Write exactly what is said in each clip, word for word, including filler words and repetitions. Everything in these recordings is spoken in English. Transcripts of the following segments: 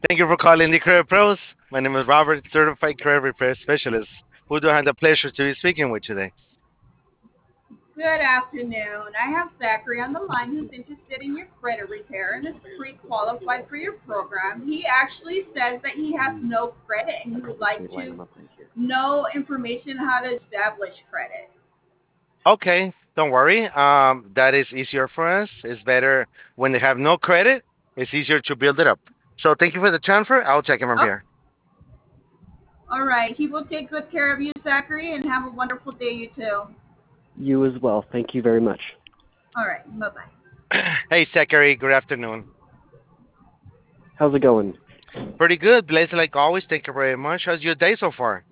Thank you for calling the Career Pros. My name is Robert, certified career repair specialist. Who do I have the pleasure to be speaking with today? Good afternoon. I have Zachary on the line who's interested in your credit repair and is pre qualified for your program. He actually says that he has no credit and he would like to know information how to establish credit. Okay, don't worry. Um, that is easier for us. It's better when they have no credit. It's easier to build it up. So thank you for the transfer. I'll take it from Oh, here. all right. He will take good care of you, Zachary, and have a wonderful day, you too. You as well. Thank you very much. All right. Bye bye. Hey, Zachary. Good afternoon. How's it going? Pretty good. Blessed like always. Thank you very much. How's your day so far?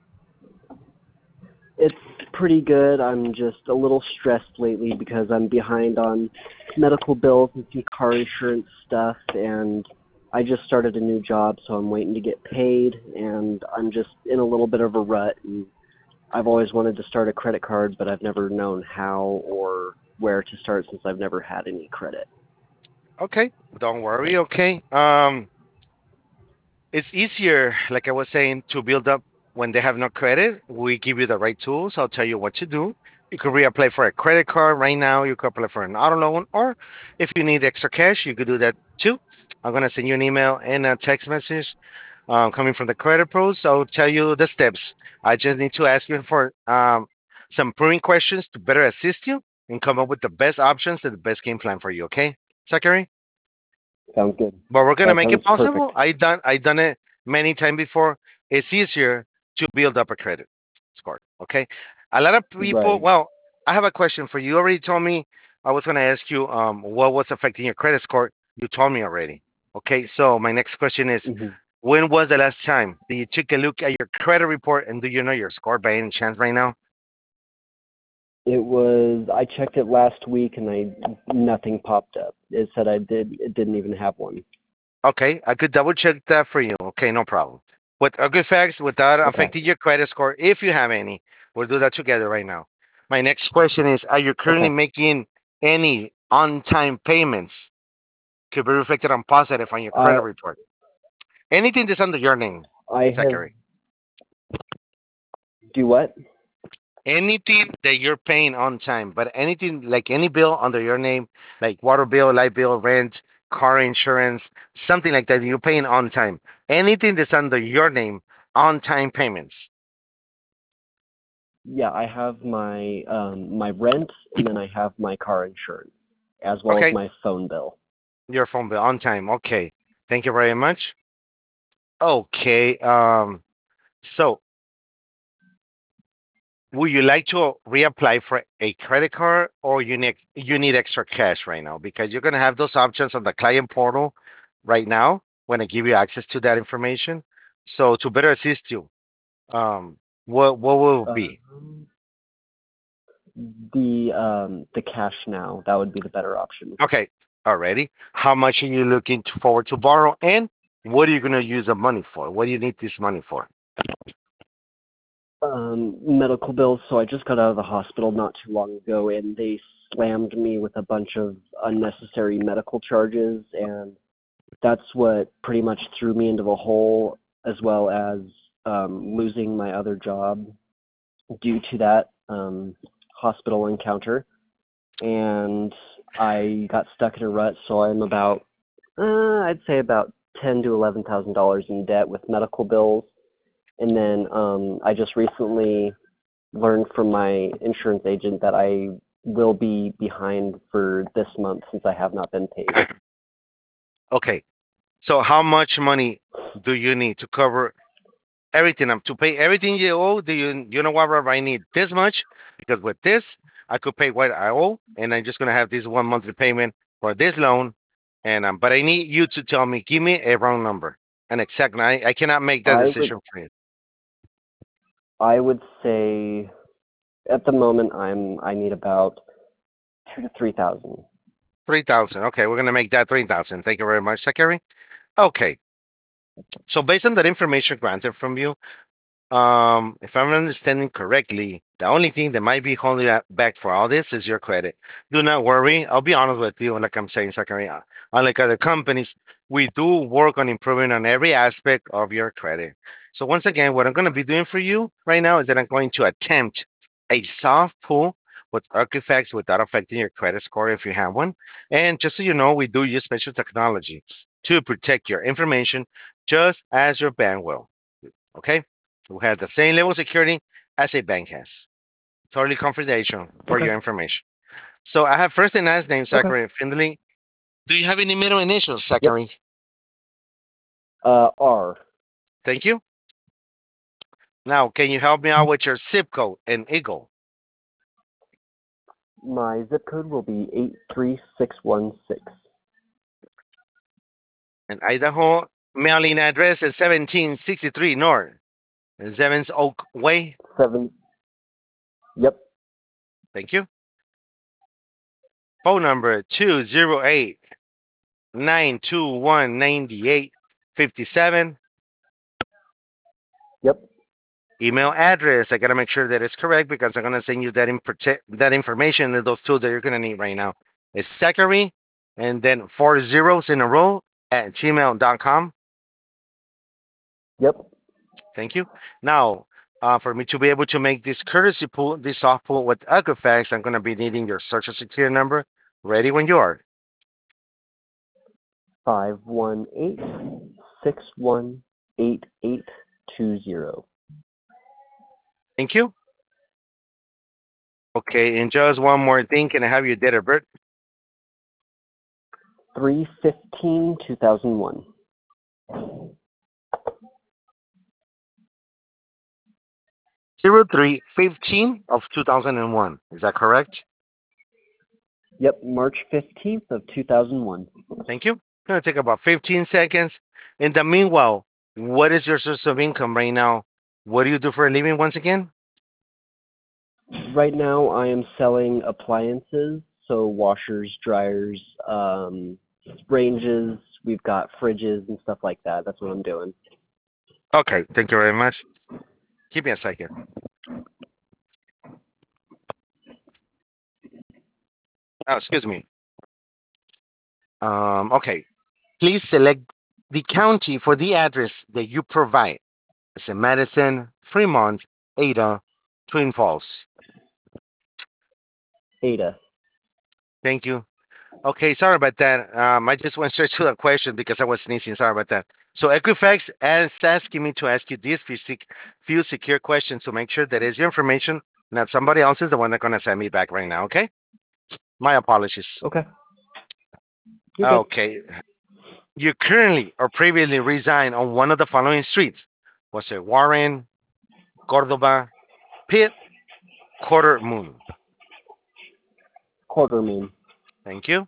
It's pretty good. I'm just a little stressed lately because I'm behind on medical bills and some car insurance stuff, and I just started a new job, so I'm waiting to get paid, and I'm just in a little bit of a rut. And I've always wanted to start a credit card, but I've never known how or where to start since I've never had any credit. Okay, don't worry. Okay. Um, it's easier, like I was saying, to build up when they have no credit. We give you the right tools. I'll tell you what to do. You could reapply for a credit card right now. You could apply for an auto loan, or if you need extra cash, you could do that too. I'm gonna send you an email and a text message um, coming from the credit pros. I'll tell you the steps. I just need to ask you for um, some proving questions to better assist you and come up with the best options and the best game plan for you. Okay, Zachary? Sounds good. But we're gonna That make it sounds possible. perfect. I done I done it many times before. It's easier to build up a credit score. Okay, a lot of people. Right. Well, I have a question for you. You already told me I was gonna ask you um what was affecting your credit score. You told me already. Okay, so my next question is, hmm when was the last time that you took a look at your credit report and do you know your score by any chance right now? It was I checked it last week and I nothing popped up. It said I did it didn't even have one. Okay, I could double check that for you. Okay, no problem. With a good facts, without Okay. affecting your credit score, if you have any, we'll do that together right now. My next question is: are you currently Okay. making any on-time payments? Could be reflected on positive on your credit I report. Anything that's under your name, I have Zachary. do what? Anything that you're paying on time, but anything like any bill under your name, like water bill, light bill, rent, car insurance, something like that, you're paying on time. Anything that's under your name, on time payments. Yeah, I have my um my rent and then I have my car insurance as well as Okay, my phone bill. your phone bill on time. Okay, thank you very much. Okay, um, so would you like to reapply for a credit card or you need you need extra cash right now? Because you're gonna have those options on the client portal right now when I give you access to that information. So to better assist you, um, what what will it be? Um, the um the cash now, that would be the better option. Okay, already. How much are you looking to forward to borrow, and what are you gonna use the money for? What do you need this money for? Um medical bills, so I just got out of the hospital not too long ago and they slammed me with a bunch of unnecessary medical charges, and that's what pretty much threw me into the hole, as well as um losing my other job due to that um hospital encounter. And I got stuck in a rut, so I'm about uh, I'd say about ten to eleven thousand dollars in debt with medical bills. And then um, I just recently learned from my insurance agent that I will be behind for this month since I have not been paid. Okay, so how much money do you need to cover everything up to pay everything you owe? Do you you know what, Rob? I need this much because with this I could pay what I owe, and I'm just gonna have this one monthly payment for this loan. And um, but I need you to tell me, give me a round number, an exact. I, I cannot make that I would decision for you. I would say at the moment I'm I need about two to three thousand. Three thousand. Okay, we're gonna make that three thousand. Thank you very much, Zachary. Okay, so based on that information granted from you, Um, if I'm understanding correctly, the only thing that might be holding that back for all this is your credit. Do not worry. I'll be honest with you, like I'm saying, Zachary. uh, Unlike other companies, we do work on improving on every aspect of your credit. So once again, what I'm going to be doing for you right now is that I'm going to attempt a soft pull with Equifax without affecting your credit score if you have one. And just so you know, we do use special technology to protect your information just as your bank will. Okay? We have the same level of security as a bank has. Totally confidential for Okay. your information. So I have first and last name, Okay. Zachary Findlay. Do you have any middle initials, Yep. Zachary? Uh, R. Thank you. Now, can you help me out with your zip code and Eagle? My zip code will be eight three six one six. And Idaho, mailing address is seventeen sixty-three North, Zevens Oak Way. Seven. Yep. Thank you. Phone number two zero eight nine two one nine eight five seven. Yep. Email address. I gotta make sure that it's correct because I'm gonna send you that in that information and those two that you're gonna need right now. It's Zachary and then four zeros in a row at gmail dot com. Yep. Thank you. Now, uh, for me to be able to make this courtesy pool, this soft pool with Equifax, I'm gonna be needing your social security number. Ready when you are. Five one eight six one eight eight two zero. Thank you. Okay, and just one more thing. Can I have your date of birth? Three fifteen two thousand one. Zero three fifteen of two thousand one. Is that correct? Yep. March fifteenth of two thousand one. Thank you. Gonna take about fifteen seconds. In the meanwhile, what is your source of income right now? What do you do for a living once again? Right now, I am selling appliances, so washers, dryers, um, ranges. We've got fridges and stuff like that. That's what I'm doing. Okay, thank you very much. Give me a second. Oh, excuse me. Um, okay. Please select the county for the address that you provide. It's in Madison, Fremont, Ada, Twin Falls. Ada. Thank you. Okay, sorry about that. Um, I just went straight to the question because I was sneezing. Sorry about that. So Equifax is asking me to ask you these few, sec- few secure questions to make sure that is your information, not somebody else is the one that's gonna send me back right now. Okay, my apologies. Okay. You're good. Okay, you currently or previously reside on one of the following streets. Was it Warren, Cordova, Pitt, Quarter Moon? Quarter moon. Thank you.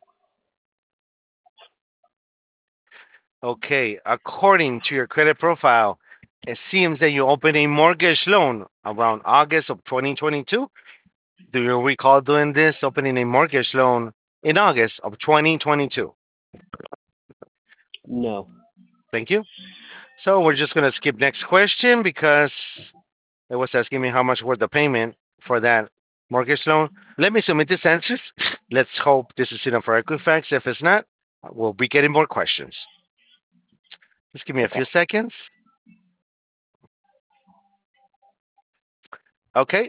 Okay, according to your credit profile, it seems that you opened a mortgage loan around August of twenty twenty-two. Do you recall doing this, opening a mortgage loan in August of twenty twenty-two? No. Thank you. So we're just going to skip next question because it was asking me how much was the payment for that mortgage loan. Let me submit this answers. Let's hope this is enough for Equifax. If it's not, we'll be getting more questions. Just give me a Okay. few seconds. Okay.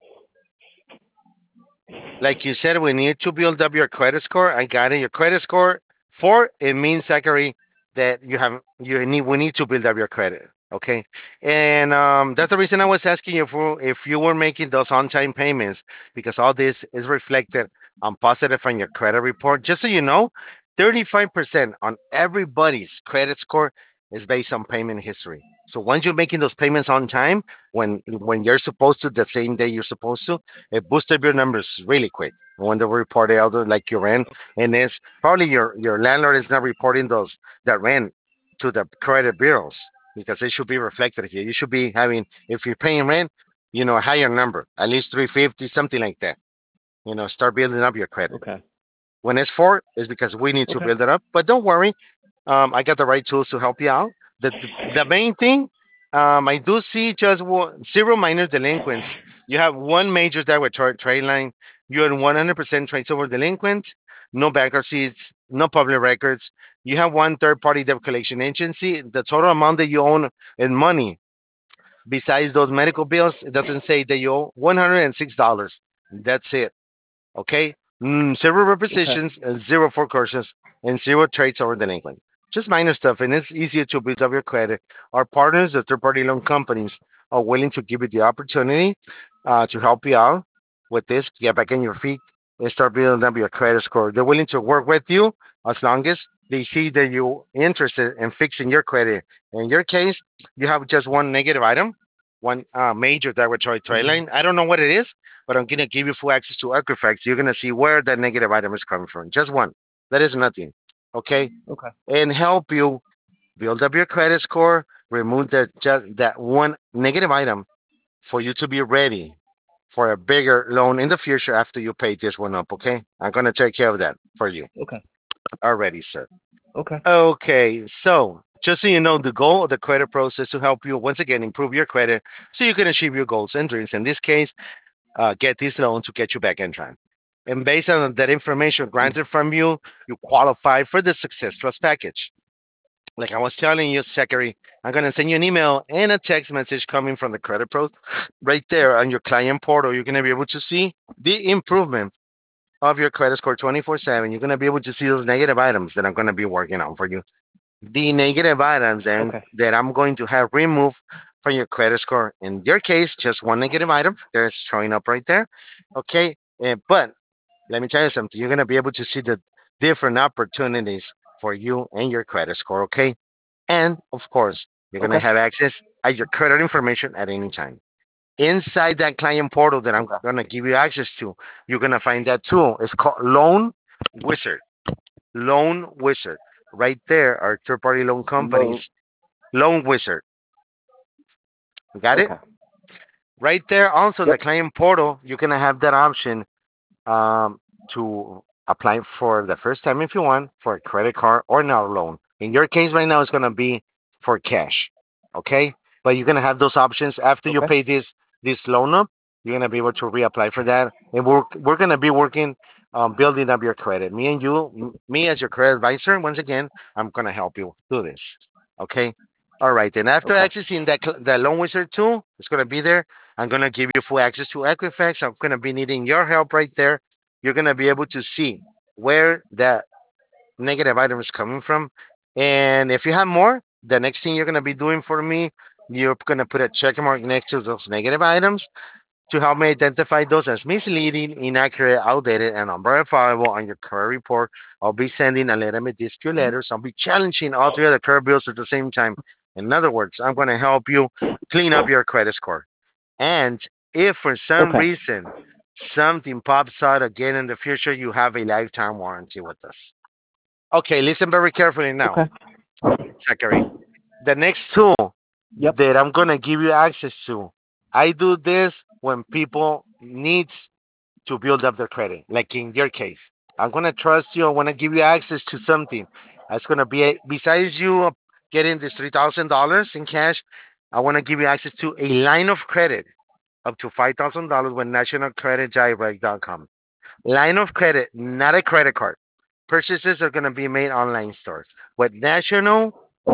Like you said, we need to build up your credit score. I got it. Your credit score four, it means, Zachary, that you have you need we need to build up your credit. Okay. And um, that's the reason I was asking you for if you were making those on-time payments, because all this is reflected on positive on your credit report. Just so you know, thirty-five percent on everybody's credit score is based on payment history. So once you're making those payments on time, when when you're supposed to, the same day you're supposed to, it boosted your numbers really quick. When they report out like your rent, and it's probably your your landlord is not reporting those that rent to the credit bureaus because it should be reflected here. You should be having, if you're paying rent, you know, a higher number, at least three fifty, something like that. You know, start building up your credit. Okay. When it's four, is because we need to Okay. build it up. But don't worry, um, I got the right tools to help you out. The, the the main thing Um, I do see just one, zero minor delinquents. You have one major debt with tra- trade line. You're one hundred percent trade over delinquent. No bankruptcies, no public records. You have one third party debt collection agency. The total amount that you own in money, besides those medical bills, it doesn't say that you owe one hundred six dollars. That's it. Okay? Mm, zero Okay. repositions, and zero foreclosures, and zero trades over delinquent. Just minor stuff, and it's easier to build up your credit. Our partners, the third party loan companies, are willing to give you the opportunity uh, to help you out with this, get back on your feet, and start building up your credit score. They're willing to work with you as long as they see that you're interested in fixing your credit. In your case, you have just one negative item, one uh, major directory trade Hmm. line. I don't know what it is, but I'm gonna give you full access to Equifax. You're gonna see where that negative item is coming from. Just one. That is nothing. Okay, Okay. and help you build up your credit score, remove that just that one negative item for you to be ready for a bigger loan in the future after you pay this one up. Okay, I'm gonna take care of that for you Okay. already, sir. Okay. Okay, so just so you know, the goal of the credit process to help you once again improve your credit so you can achieve your goals and dreams. In this case, uh, get this loan to get you back in time. And based on that information Mhm. granted from you, you qualify for the Success Plus package. Like I was telling you, Zachary, I'm going to send you an email and a text message coming from the credit pros right there on your client portal. You're going to be able to see the improvement of your credit score twenty-four seven. You're going to be able to see those negative items that I'm going to be working on for you. The negative items and Okay. that I'm going to have removed from your credit score. In your case, just one negative item that's showing up right there. Okay. Uh, but let me tell you something. You're going to be able to see the different opportunities for you and your credit score. Okay. And of course, you're going to Okay. have access at your credit information at any time. Inside that client portal that I'm Okay. going to give you access to, you're going to find that tool. It's called Loan Wizard. Loan Wizard. Right there are third party loan Loan. companies. Loan Wizard. Got it? Okay. Right there. Also, in the Yep. client portal, you're going to have that option um, to apply for the first time if you want for a credit card or now loan. In your case, right now, it's going to be for cash. Okay. But you're going to have those options after you Okay. pay this this loan up. You're going to be able to reapply for that. And we're, we're going to be working on building up your credit. Me and you, m- me as your credit advisor, once again, I'm going to help you do this. Okay. All right. Then after Okay. accessing that, cl- that loan wizard tool, it's going to be there. I'm going to give you full access to Equifax. I'm going to be needing your help right there. You're going to be able to see where that negative item is coming from. And if you have more, the next thing you're going to be doing for me, you're going to put a check mark next to those negative items to help me identify those as misleading, inaccurate, outdated, and unverifiable on your credit report. I'll be sending a legitimate dispute letters. I'll be challenging all three of the credit bills at the same time. In other words, I'm going to help you clean up your credit score. And if for some Okay. reason something pops out again in the future, you have a lifetime warranty with us. Okay, listen very carefully now, Okay. Zachary. The next tool Yep. that I'm gonna give you access to, I do this when people needs to build up their credit. Like in your case, I'm gonna trust you. I want to give you access to something that's gonna be a, besides you getting this three thousand dollars in cash. I want to give you access to a line of credit up to five thousand dollars with national credit direct dot com. Line of credit, not a credit card. Purchases are going to be made online stores with national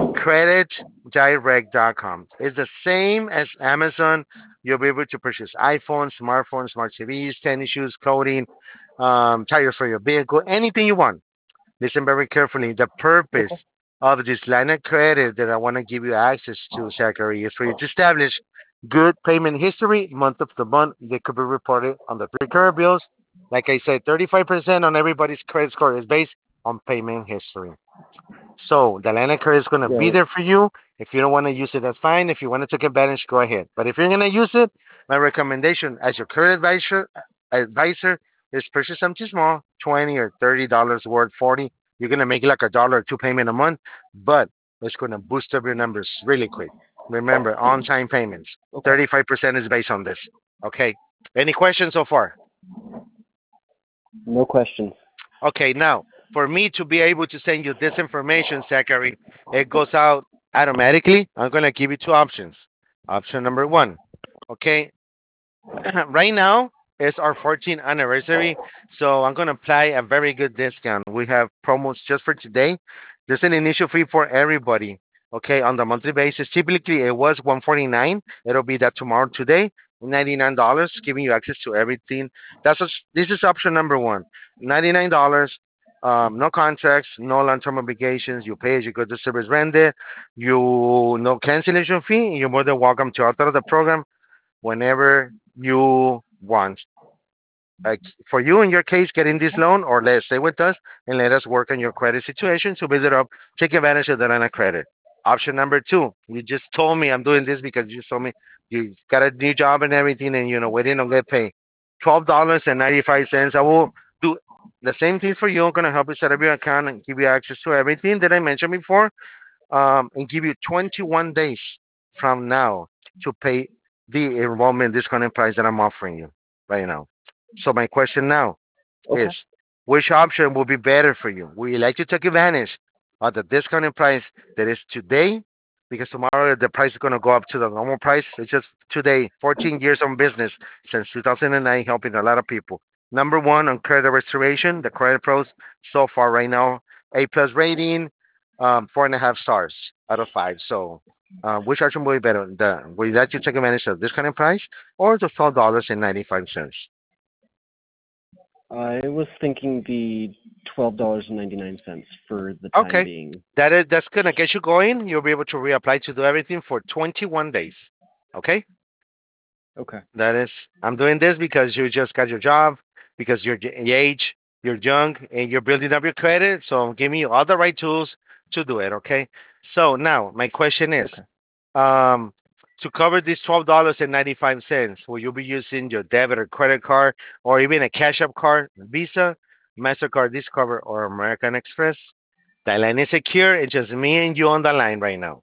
credit direct dot com. It's the same as Amazon. You'll be able to purchase iPhones, smartphones, smart T Vs, tennis shoes, clothing, um, tires for your vehicle, anything you want. Listen very carefully. The Okay. purpose of this line of credit that I want to give you access to, Zachary, is for you to establish good payment history month after month. They could be reported on the three credit bills. Like I said, thirty-five percent on everybody's credit score is based on payment history. So the line of credit is going to be Right. there for you. If you don't want to use it, that's fine. If you want to take advantage, go ahead. But if you're going to use it, my recommendation as your credit advisor, advisor is purchase something small, twenty or thirty dollars worth, forty. You're going to make like a dollar or two payment a month, but it's going to boost up your numbers really quick. Remember, on time payments. Okay. thirty-five percent is based on this. Okay. Any questions so far? No questions. Okay, now for me to be able to send you this information, Zachary, it goes out. automatically, I'm gonna give you two options. Option number one, okay, right now it's our fourteenth anniversary, so I'm gonna apply a very good discount. We have promos just for today. There's an initial fee for everybody. Okay, on the monthly basis. Typically, it was one forty-nine. It'll be that tomorrow today, ninety-nine dollars, giving you access to everything. That's a, this is option number one. ninety-nine dollars. Um, no contracts, no long-term obligations. You pay as you go to service rented. You no cancellation fee. You're more than welcome to out of the program whenever you want. Like for you in your case, getting this loan, or let's stay with us and let us work on your credit situation to build it up. Take advantage of the line of credit. Option number two, you just told me I'm doing this because you told me you got a new job and everything, and you know we didn't get paid. Twelve dollars and ninety five cents. I will do the same thing for you. I'm gonna help you set up your account and give you access to everything that I mentioned before, um, and give you twenty-one days from now to pay the enrollment discounted price that I'm offering you right now. So my question now Okay. is, which option will be better for you? Would you like to take advantage of the discounted price that is today? Because tomorrow the price is going to go up to the normal price. It's just today, fourteen years on business since two thousand nine, helping a lot of people. Number one on credit restoration, the credit pros so far right now, A plus rating, um, four and a half stars out of five. So, uh, which option will be better? The would you like to take advantage of this kind of price or the twelve dollars and ninety five cents? I was thinking the twelve dollars and ninety nine cents for the time Okay, being. that is that's gonna get you going. You'll be able to reapply to do everything for twenty-one days. Okay, Okay. that is. I'm doing this because you just got your job, because you're y- your age, you're young, and you're building up your credit. So I'm giving you all the right tools to do it. Okay. So now my question is, Okay. um, to cover this twelve dollars and ninety five cents, will you be using your debit or credit card, or even a Cash App card, Visa, Mastercard, Discover, or American Express? The line is secure. It's just me and you on the line right now.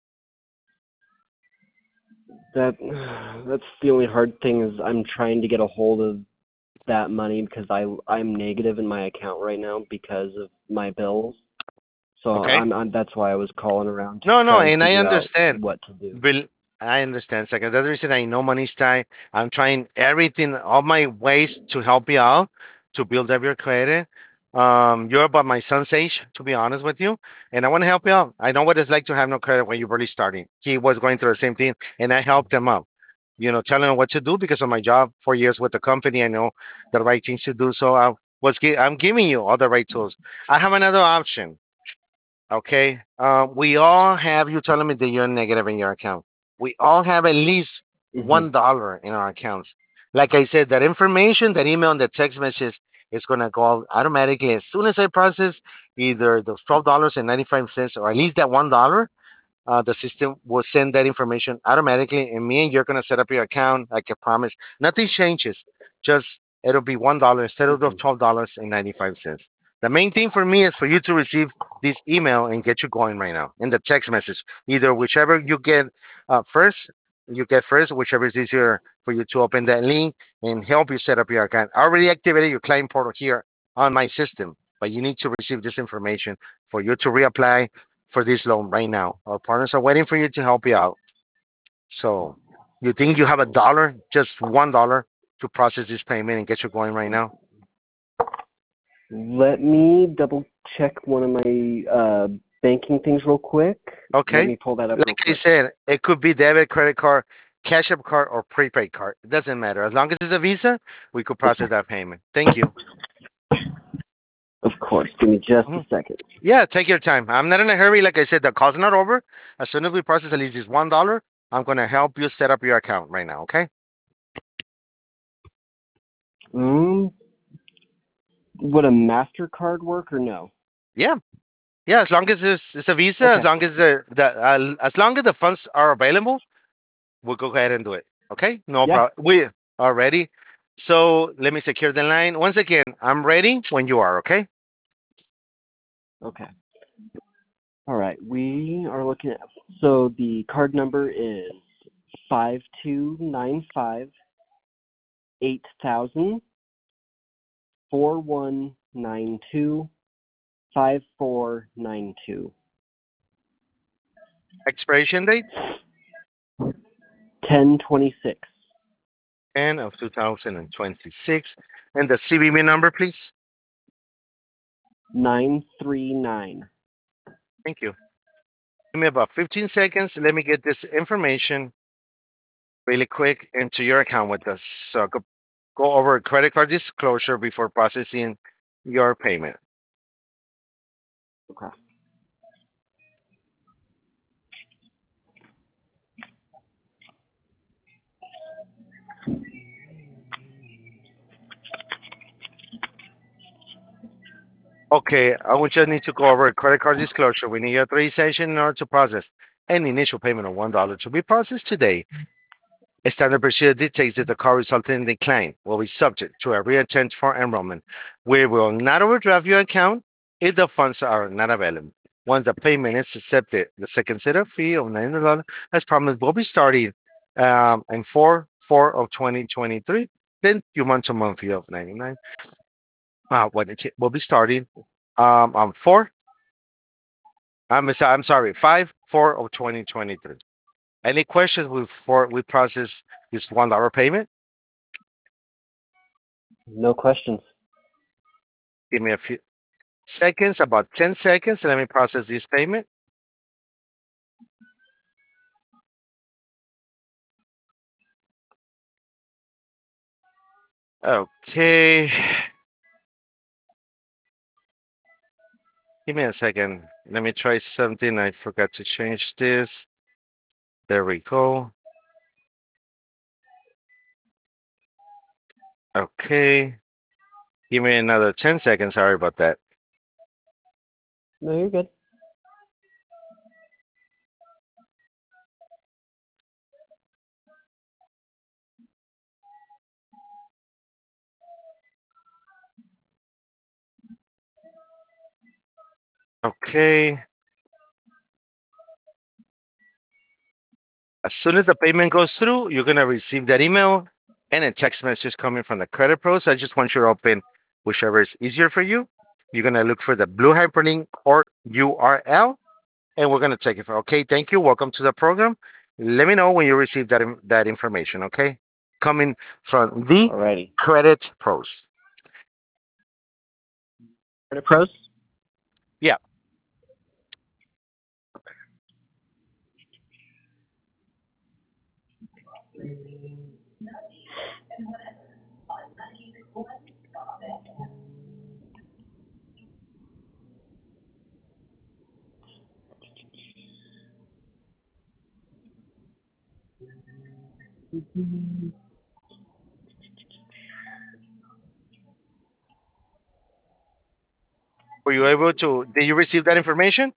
That that's the only hard thing is I'm trying to get a hold of that money because I I'm negative in my account right now because of my bills. So Okay. I'm, I'm that's why I was calling around to No, no, try and and I figure out understand. what to do. Bel I understand. Second, that's the reason I know money's tight. I'm trying everything, all my ways to help you out, to build up your credit. Um, you're about my son's age, to be honest with you, and I want to help you out. I know what it's like to have no credit when you're really starting. He was going through the same thing, and I helped him out. You know, telling him what to do because of my job, four years with the company. I know the right things to do, so I was gi- I'm giving you all the right tools. I have another option. Okay. Um, we all have, you telling me that you're negative in your account. We all have at least Hmm. one dollar in our accounts. Like I said, that information, that email, and that text message is gonna go out automatically as soon as I process either those twelve dollars and ninety five cents or at least that one dollar. Uh, the system will send that information automatically, and me and you're gonna set up your account like I promised. Nothing changes. Just it'll be one dollar instead of the Hmm. twelve dollars and ninety five cents. The main thing for me is for you to receive this email and get you going right now in the text message. Either whichever you get uh, first, you get first, whichever is easier for you to open that link and help you set up your account. I already activated your client portal here on my system, but you need to receive this information for you to reapply for this loan right now. Our partners are waiting for you to help you out. So you think you have a dollar, just one dollar, to process this payment and get you going right now? Let me double check one of my uh, banking things real quick. Let Okay. me pull that up real Like I quick. said, it could be debit, credit card, cash app card, or prepaid card. It doesn't matter. As long as it's a Visa, we could process that payment. Thank you. Of course. Give me just a Mhm. second. Yeah, take your time. I'm not in a hurry. Like I said, the call's not over. As soon as we process at least this one dollar, I'm gonna help you set up your account right now. Okay? Um, would a Mastercard work or no? Yeah. Yeah, as long as it's, it's a visa, as Okay. long as the, the uh, as long as the funds are available, we'll go ahead and do it. Okay, no Yeah. problem. We are ready. So let me secure the line. Once again, I'm ready when you are. Okay. Okay. All right. We are looking at. So the card number is five two nine five eight thousand four one nine two five four nine two. Expiration date ten twenty-six. ten of two thousand twenty-six. And the C V V number, please. nine three nine. Thank you. Give me about fifteen seconds. Let me get this information really quick into your account with us. So go, go over credit card disclosure before processing your payment. Okay. Okay, I would just need to go over credit card disclosure. We need your authorization in order to process an initial payment of one dollar to be processed today. A standard procedure dictates that the card resulting in decline will be subject to a reattempt for enrollment. We will not overdraft your account if the funds are not available. Once the payment is accepted, the second set of fee of ninety dollars as promised will be starting um, in four four of twenty twenty-three. Then your month-to-month fee of ninety-nine. Uh, when it will be starting um, on four. I'm, so- I'm sorry, five four of twenty twenty-three. Any questions before we process this one dollar payment? No questions. Give me a few seconds, about ten seconds. Let me process this payment. Okay. Give me a second. Let me try something. I forgot to change this. There we go. Okay. Give me another ten seconds. Sorry about that. No, you're good. Okay. As soon as the payment goes through, you're gonna receive that email and a text message coming from the credit pros. I just want you to open whichever is easier for you. You're gonna look for the blue hyperlink or U R L, and we're gonna take it for. Okay, thank you. Welcome to the program. Let me know when you receive that in- that information. Okay, coming from the Alrighty. credit pros. Credit Pros? Yeah. Were you able to? Did you receive that information?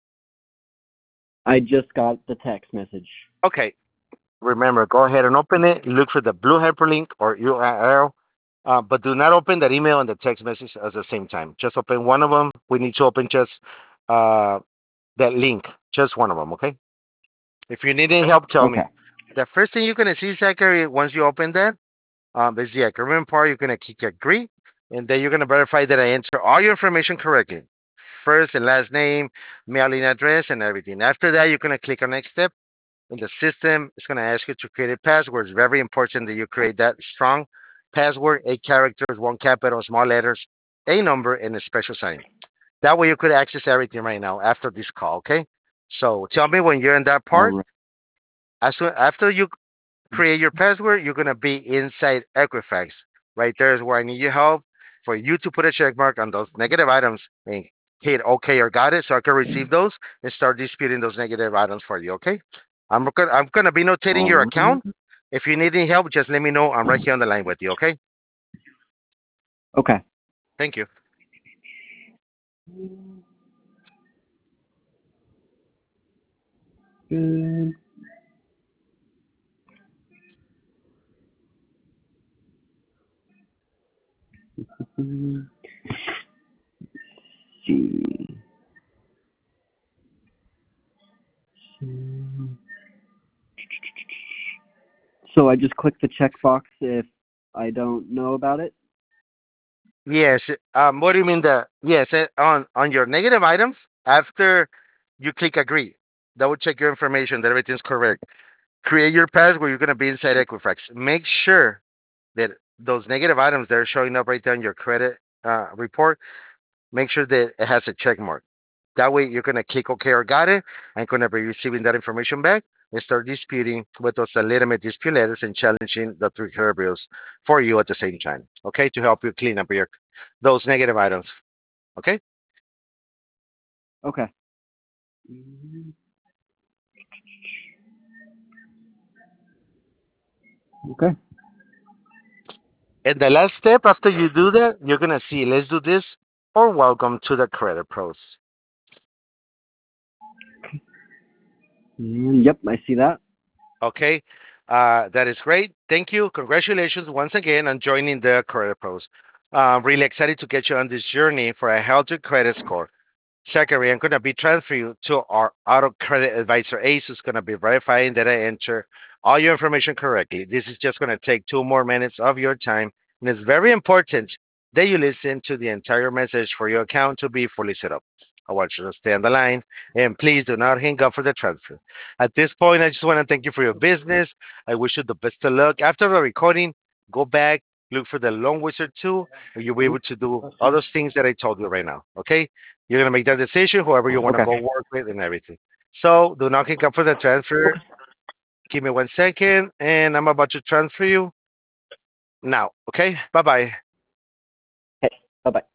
I just got the text message. Okay. Remember, go ahead and open it. Look for the blue hyperlink or U R L, uh, but do not open that email and the text message at the same time. Just open one of them. We need to open just uh, that link, just one of them, okay? If you need any help, tell Okay. me. The first thing you're going to see, Zachary, once you open that, um, is the agreement part. You're going to click agree, and then you're going to verify that I enter all your information correctly. First and last name, mailing address, and everything. After that, you're going to click on next step in the system. It's going to ask you to create a password. It's very important that you create that strong password, eight characters, one capital, small letters, a number, and a special sign. That way you could access everything right now after this call, okay? So tell me when you're in that part. Alright. As soon after you create your password, you're gonna be inside Equifax. Right there is where I need your help for you to put a check mark on those negative items and hit OK or got it so I can receive those and start disputing those negative items for you. Okay. I'm gonna I'm gonna be notating your Alright. account. If you need any help, just let me know. I'm right here on the line with you. Okay. Okay. Thank you. Good. Mm, see. Mm. So I just click the checkbox if I don't know about it? Yes. Um. What do you mean the yes eh, on on your negative items after you click agree? double check your information that everything's correct. Create your password. You're gonna be inside Equifax. Make sure that those negative items that are showing up right there on your credit uh, report, make sure that it has a check mark. That way, you're gonna click OK or got it, and gonna be receiving that information back and start disputing with those legitimate dispute letters and challenging the three credit bureaus for you at the same time. Okay, to help you clean up your those negative items. Okay. Okay. Okay. And the last step after you do that, you're gonna see, let's do this or welcome to the credit pros. Mm, yep, I see that. Okay. Uh, that is great. Thank you. Congratulations once again on joining the Credit Pros. Uh, really excited to get you on this journey for a healthy credit score. Zachary, I'm going to be transferring you to our auto credit advisor Ace, who's going to be verifying that I enter all your information correctly. This is just going to take two more minutes of your time. And it's very important that you listen to the entire message for your account to be fully set up. I want you to stay on the line and please do not hang up for the transfer. At this point, I just want to thank you for your business. I wish you the best of luck. After the recording, go back, look for the Long Wizard two, and you'll be able to do all those things that I told you right now. Okay? You're gonna make that decision, whoever you want to Okay. go work with and everything. So do not kick up for the transfer. Okay. Give me one second, and I'm about to transfer you now. Okay, bye bye. Hey, bye bye.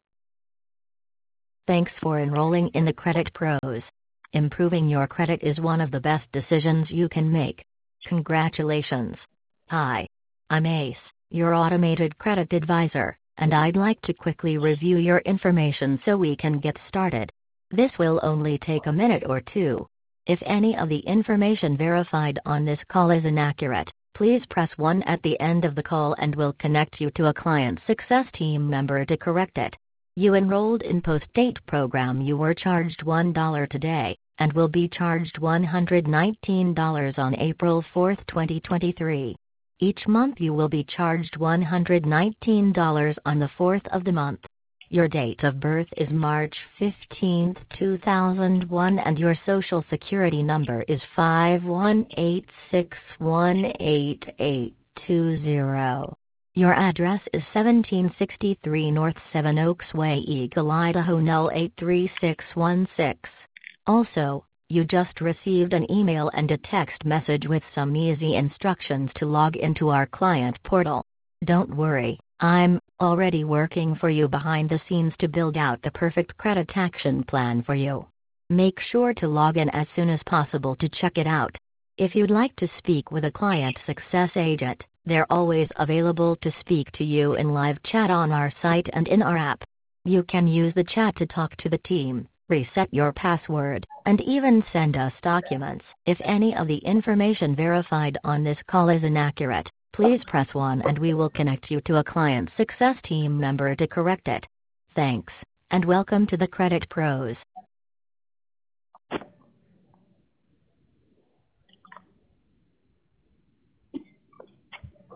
Thanks for enrolling in the Credit Pros. Improving your credit is one of the best decisions you can make. Congratulations. Hi. I'm Ace, your automated credit advisor, and I'd like to quickly review your information so we can get started. This will only take a minute or two. If any of the information verified on this call is inaccurate, please press one at the end of the call and we'll connect you to a client success team member to correct it. You enrolled in post-date program. You were charged one dollar today, and will be charged one hundred nineteen dollars on April fourth, twenty twenty-three. Each month you will be charged one hundred nineteen dollars on the fourth of the month. Your date of birth is March fifteenth, two thousand one, and your social security number is five one eight six one eight eight two zero. Your address is seventeen sixty-three North Seven Oaks Way, Eagle, Idaho null eight three six one six. Also, you just received an email and a text message with some easy instructions to log into our client portal. Don't worry, I'm already working for you behind the scenes to build out the perfect credit action plan for you. Make sure to log in as soon as possible to check it out. If you'd like to speak with a client success agent, they're always available to speak to you in live chat on our site and in our app. You can use the chat to talk to the team, reset your password, and even send us documents. If any of the information verified on this call is inaccurate, please press one and we will connect you to a client success team member to correct it. Thanks, and welcome to the Credit Pros.